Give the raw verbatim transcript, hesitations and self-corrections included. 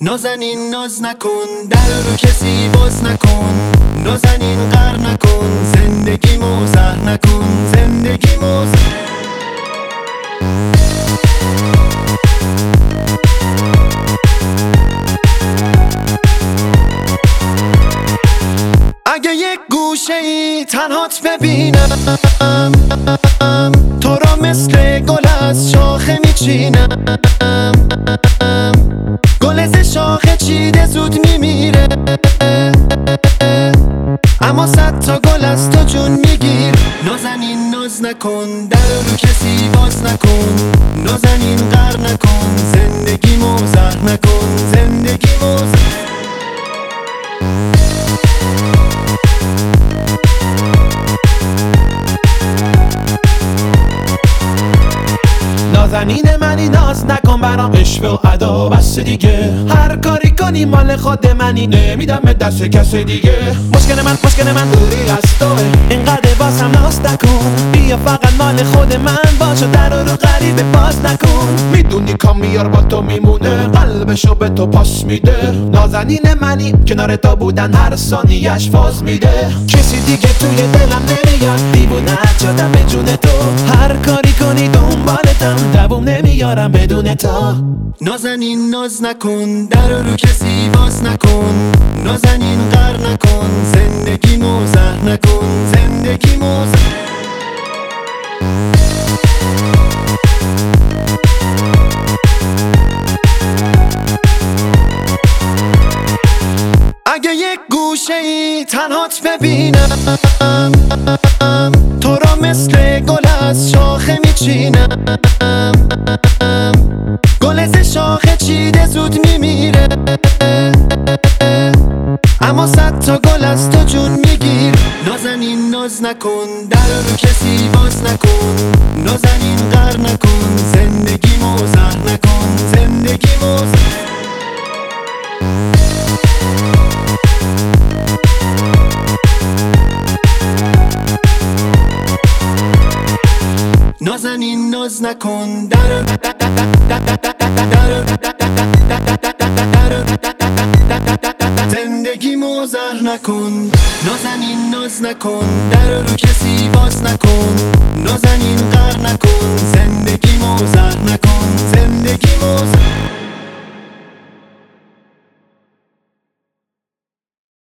نازنین ناز نکن، در رو کسی باز نکن. نازنین غر نکن، زندگیمو زهر نکن. زندگیمو زهر اگه یک گوشه ای تنهات ببینم، تو را مثل گل از شاخه میچینم. گل ز شاخه چیده زود میمیره، اما صد تا گل از تو جون میگیر. نازنین ناز نکن، در رو کسی باز نکن. نازنین غر نکن، زندگیمو زهر نکن. زندگیمو زهر نازنین منی، ناز نکن برام عشق و ادا بس دیگه. هر کاری کنی مال خود منی، نمیدم دست کس دیگه. مشکل من مشکل من دوری از توه، اینقدر بازم ناز نکن. بیا فقط مال خود من باش و در رو غریبه باز نکن. میدونی کامیار با تو میمونه، قلبشو به تو پاس میده. نازنین منی، کنار تو بودن هر ثانیه‌اش فاز میده. کسی دیگه توی دلم نمیاد، دیوونه شدم به جون تو. هر کاری کنی دنبالتم، دووم نمیارم بدون تو. نازنین ناز نکن، در رو کسی باز نکن. نازنین غر نکن، زندگیمو زهر نکن. زندگیمو زهر اگه یک گوشه ای تنهات ببینم، تو را مثل گل از شاخه میچینم. گل ز شاخه چیده زود میمیره، اما صد تا گل از تو جون میگیر. نازنین ناز نکن، در رو کسی باز نکن. نازنین غر نکن، زندگیمو زهر نکن. زندگیمو زهر نازنین ناز نکن، در زندگیمو زهر نکن. نازنین ناز نکن، در رو کسی باز نکن. نازنین غر نکن، زندگیمو زهر نکن. زندگیمو زهر